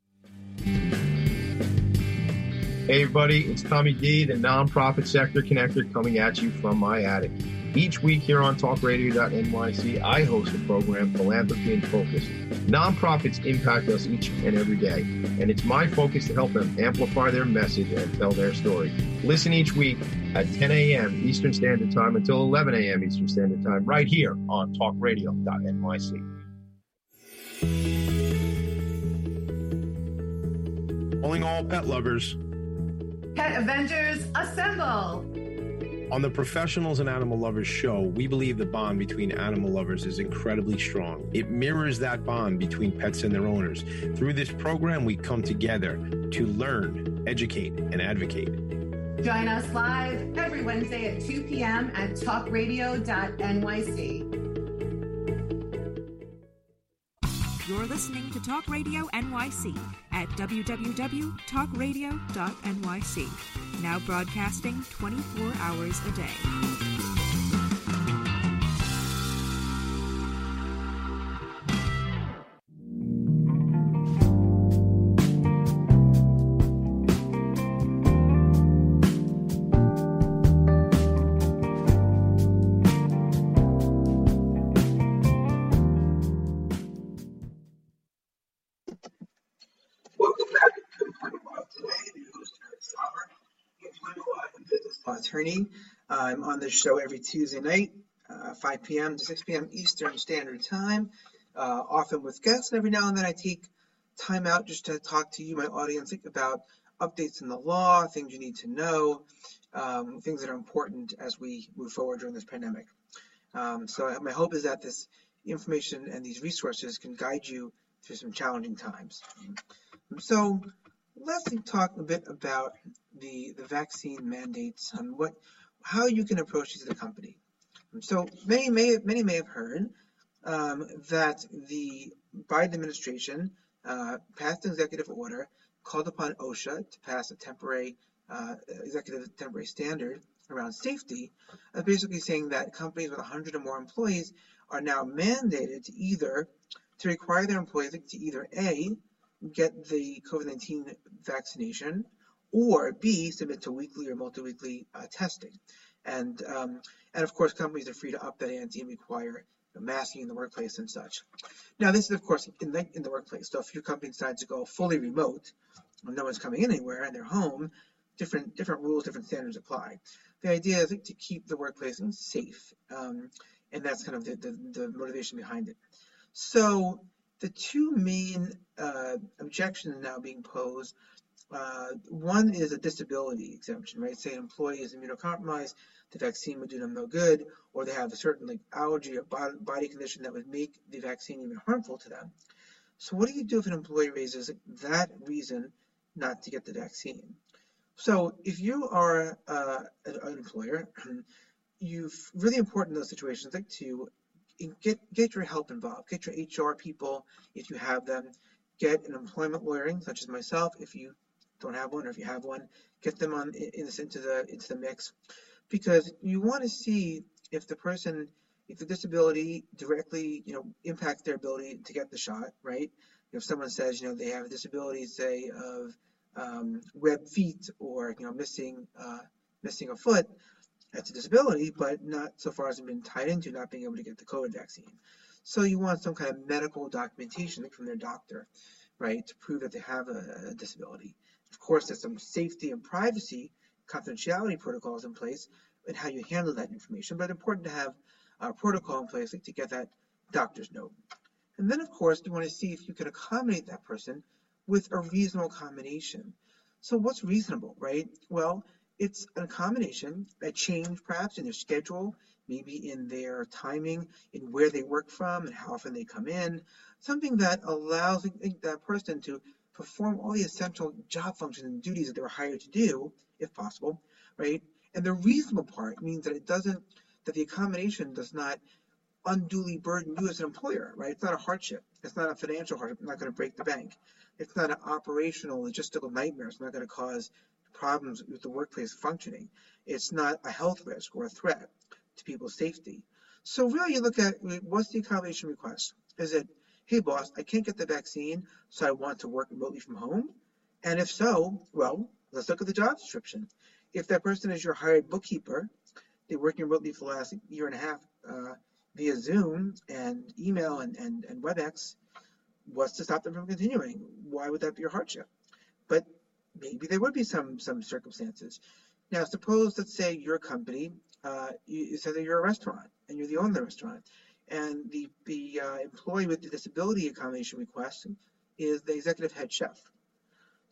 Hey everybody, it's Tommy D, the Nonprofit Sector Connector, coming at you from my attic. Each week here on talkradio.nyc, I host a program, Philanthropy in Focus. Nonprofits impact us each and every day, and it's my focus to help them amplify their message and tell their story. Listen each week at 10 a.m. Eastern Standard Time until 11 a.m. Eastern Standard Time, right here on talkradio.nyc. Calling all pet lovers. Pet Avengers, assemble! On the Professionals and Animal Lovers show, we believe the bond between animal lovers is incredibly strong. It mirrors that bond between pets and their owners. Through this program, we come together to learn, educate, and advocate. Join us live every Wednesday at 2 p.m. at talkradio.nyc. You're listening to Talk Radio NYC at www.talkradio.nyc. Now broadcasting 24 hours a day. Attorney. I'm on this show every Tuesday night, 5 p.m. to 6 p.m. Eastern Standard Time, often with guests. And every now and then I take time out just to talk to you, my audience, about updates in the law, things you need to know, things that are important as we move forward during this pandemic. So my hope is that this information and these resources can guide you through some challenging times. So let's talk a bit about the vaccine mandates and how you can approach these as a company. So many may have heard that the Biden administration passed an executive order, called upon OSHA to pass a temporary standard around safety, basically saying that companies with 100 or more employees are now mandated to require their employees to either A, get the COVID-19 vaccination, or B, submit to weekly or multi-weekly testing. And of course, companies are free to up that ante and require masking in the workplace and such. Now, this is, of course, in the workplace. So if your company decides to go fully remote, no one's coming in anywhere and they're home, different rules, different standards apply. The idea is to keep the workplace safe, and that's kind of the motivation behind it. So the two main objections now being posed, one is a disability exemption, right? Say an employee is immunocompromised, the vaccine would do them no good, or they have a certain allergy or body condition that would make the vaccine even harmful to them. So what do you do if an employee raises that reason not to get the vaccine? So if you are an employer, you've really important in those situations to get your help involved, get your HR people if you have them, get an employment lawyer such as myself if you don't have one, or if you have one, get them into the mix, because you want to see if the disability directly impacts their ability to get the shot, right? If someone says they have a disability, say of webbed feet or missing a foot, that's a disability, but not so far as it's been tied into not being able to get the COVID vaccine. So you want some kind of medical documentation from their doctor, right, to prove that they have a disability. Of course, there's some safety and privacy confidentiality protocols in place and how you handle that information, but it's important to have a protocol in place to get that doctor's note. And then, of course, you want to see if you can accommodate that person with a reasonable accommodation. So what's reasonable, right? Well, it's an accommodation, a change perhaps in their schedule, maybe in their timing, in where they work from and how often they come in, something that allows that person to perform all the essential job functions and duties that they were hired to do, if possible, right? And the reasonable part means that that the accommodation does not unduly burden you as an employer, right? It's not a hardship. It's not a financial hardship. It's not going to break the bank. It's not an operational, logistical nightmare. It's not going to cause problems with the workplace functioning. It's not a health risk or a threat to people's safety. So really you look at what's the accommodation request? Is it, hey boss, I can't get the vaccine, so I want to work remotely from home? And if so, well, let's look at the job description. If that person is your hired bookkeeper, they're working remotely for the last year and a half via Zoom and email and WebEx, what's to stop them from continuing? Why would that be a hardship? But maybe there would be some circumstances. Now, suppose, let's say your company, you say that you're a restaurant and you're the owner of the restaurant, and the employee with the disability accommodation request is the executive head chef.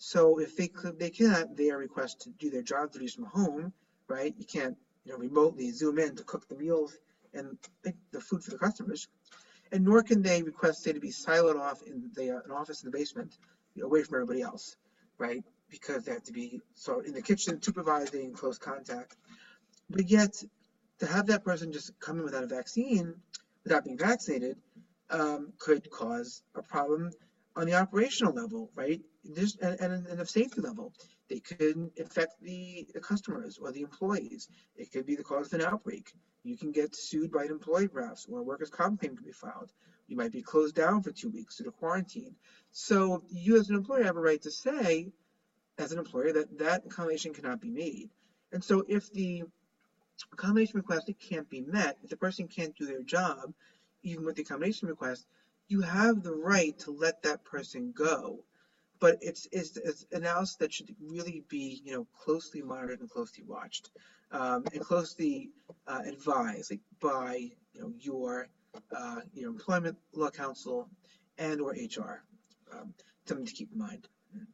So if they cannot their request to do their job duties from home, right? You can't remotely zoom in to cook the meals and make the food for the customers, and nor can they request, say, to be siloed off in an office in the basement, away from everybody else, right? Because they have to be in the kitchen supervising close contact. But yet, to have that person just come in without a vaccine, without being vaccinated, could cause a problem on the operational level, right? And a safety level. They could infect the customers or the employees. It could be the cause of an outbreak. You can get sued by an employee perhaps, or a workers' comp claim can be filed. You might be closed down for 2 weeks due to quarantine. So you as an employer have a right to say, as an employer, that accommodation cannot be made. And so if the accommodation request can't be met, if the person can't do their job, even with the accommodation request, you have the right to let that person go. But it's analysis that should really be closely monitored and closely watched, and closely advised by your employment law counsel and or HR. Something to keep in mind.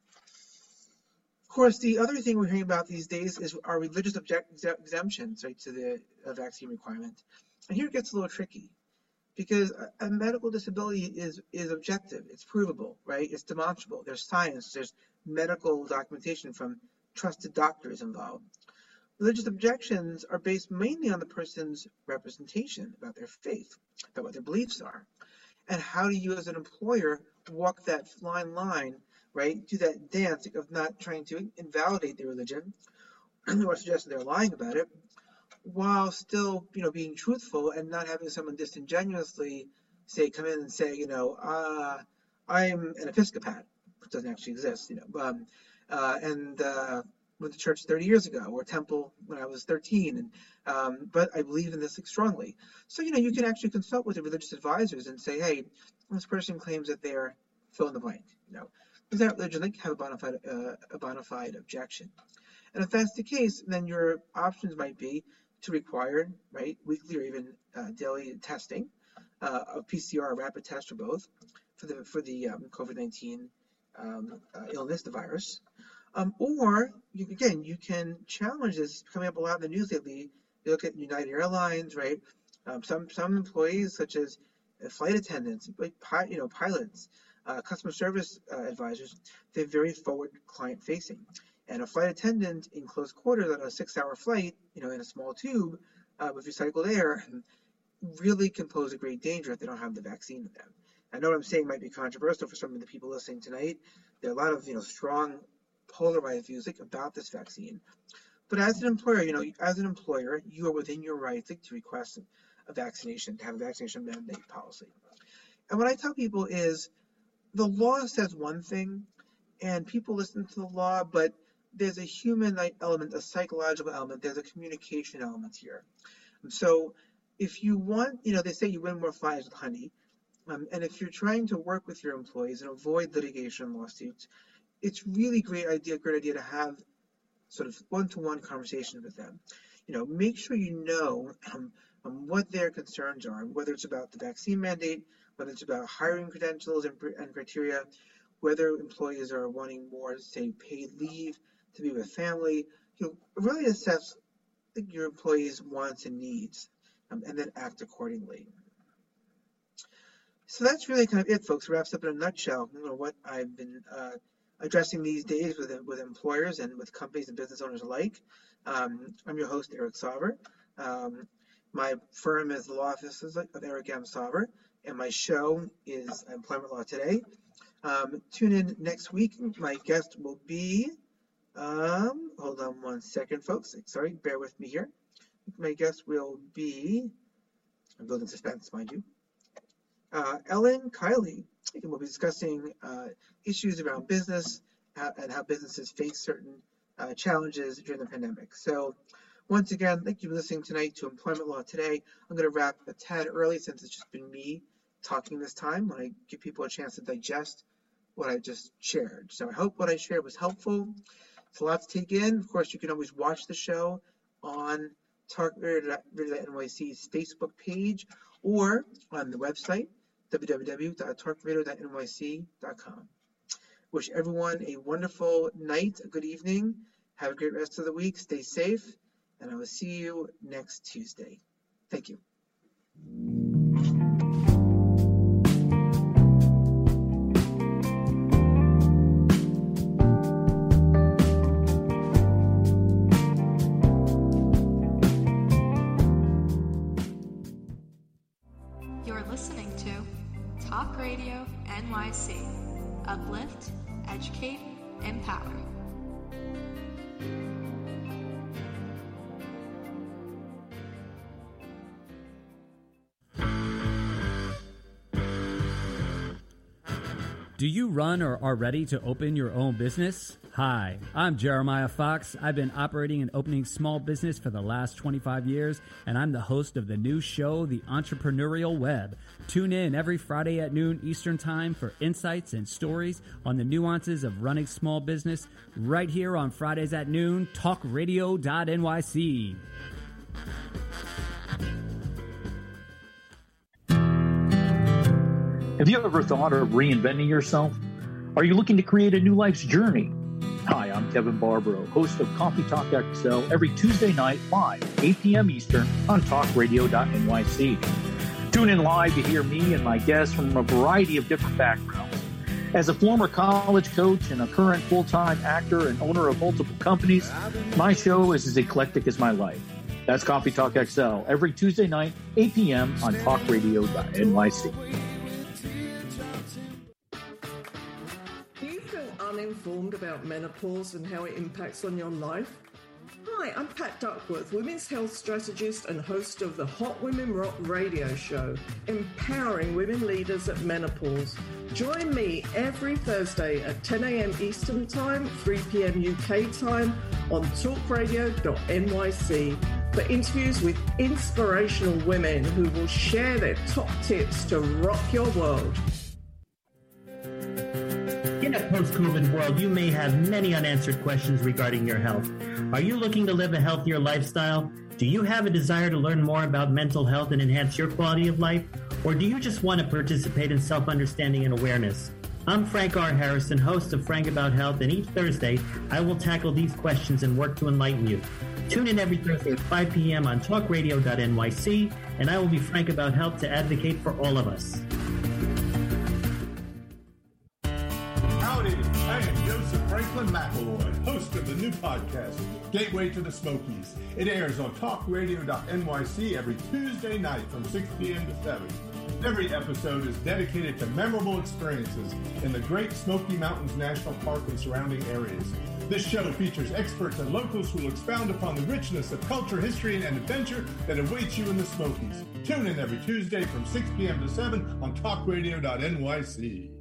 Of course, the other thing we're hearing about these days is our religious exemptions, right, to the vaccine requirement. And here it gets a little tricky, because a medical disability is objective, it's provable, right? It's demonstrable. There's science, there's medical documentation from trusted doctors involved. Religious objections are based mainly on the person's representation about their faith, about what their beliefs are. And how do you as an employer walk that fine line, right? Do that dance of not trying to invalidate their religion or suggest they're lying about it, while still, being truthful and not having someone disingenuously come in and say, I'm an Episcopal, which doesn't actually exist, and went to church 30 years ago, or temple when I was 13, and but I believe in this strongly. So, you can actually consult with the religious advisors and say, hey, this person claims that they're fill in the blank, does that religion have a bona fide objection? And if that's the case, then your options might be to require, right, weekly or even daily testing, a PCR, a rapid test, or both, for the COVID-19 illness, the virus. Or you can challenge this. Coming up a lot in the news lately. You look at United Airlines, right? Some employees, such as flight attendants, like pilots, customer service advisors, they're very forward client facing. And a flight attendant in close quarters on a 6-hour flight, in a small tube with recycled air, really can pose a great danger if they don't have the vaccine with them. I know what I'm saying might be controversial for some of the people listening tonight. There are a lot of strong polarized views about this vaccine. But as an employer, you are within your rights to request a vaccination, to have a vaccination mandate policy. And what I tell people is the law says one thing, and people listen to the law, but there's a human element, a psychological element, there's a communication element here. So if you want, they say you win more flies with honey, and if you're trying to work with your employees and avoid litigation lawsuits, it's really great idea to have sort of one-to-one conversations with them. Make sure you know what their concerns are, whether it's about the vaccine mandate, whether it's about hiring credentials and criteria, whether employees are wanting more, say, paid leave to be with family. Really assess your employees' wants and needs, and then act accordingly. So that's really kind of it, folks. Wraps up in a nutshell, what I've been addressing these days with employers and with companies and business owners alike. I'm your host, Eric Sauver. My firm is the Law Offices of Eric M. Sauver, and my show is Employment Law Today. Tune in next week. My guest will be, hold on one second, folks. Sorry, bear with me here. My guest will be, I'm building suspense, mind you, Ellen Kiley. We'll be discussing issues around business and how businesses face certain challenges during the pandemic. So once again, thank you for listening tonight to Employment Law Today. I'm going to wrap a tad early since it's just been me talking this time, when I give people a chance to digest what I just shared. So I hope what I shared was helpful. It's a lot to take in. Of course, you can always watch the show on TalkRadio.NYC's Facebook page or on the website, www.talkradio.nyc.com. Wish everyone a wonderful night, a good evening. Have a great rest of the week. Stay safe, and I will see you next Tuesday. Thank you. You're listening to Talk Radio NYC. Uplift, educate, empower. Do you run or are ready to open your own business? Hi, I'm Jeremiah Fox. I've been operating and opening small business for the last 25 years, and I'm the host of the new show, The Entrepreneurial Web. Tune in every Friday at noon Eastern Time for insights and stories on the nuances of running small business right here on Fridays at noon, talkradio.nyc. Have you ever thought of reinventing yourself? Are you looking to create a new life's journey? Hi, I'm Kevin Barbaro, host of Coffee Talk XL every Tuesday night live, 8 p.m. Eastern on talkradio.nyc. Tune in live to hear me and my guests from a variety of different backgrounds. As a former college coach and a current full-time actor and owner of multiple companies, my show is as eclectic as my life. That's Coffee Talk XL every Tuesday night, 8 p.m. on talkradio.nyc. Uninformed about menopause and how it impacts on your life? Hi, I'm Pat Duckworth, women's health strategist and host of the Hot Women Rock radio show, empowering women leaders at menopause. Join me every Thursday at 10 a.m. Eastern Time, 3 p.m. UK time on talkradio.nyc for interviews with inspirational women who will share their top tips to rock your world. In a post-COVID world, you may have many unanswered questions regarding your health. Are you looking to live a healthier lifestyle? Do you have a desire to learn more about mental health and enhance your quality of life? Or do you just want to participate in self-understanding and awareness? I'm Frank R. Harrison, host of Frank About Health, and each Thursday, I will tackle these questions and work to enlighten you. Tune in every Thursday at 5 p.m. on talkradio.nyc, and I will be frank about health to advocate for all of us. Howdy, I am Joseph Franklin McElroy, host of the new podcast, Gateway to the Smokies. It airs on talkradio.nyc every Tuesday night from 6 p.m. to 7. Every episode is dedicated to memorable experiences in the Great Smoky Mountains National Park and surrounding areas. This show features experts and locals who will expound upon the richness of culture, history, and adventure that awaits you in the Smokies. Tune in every Tuesday from 6 p.m. to 7 on talkradio.nyc.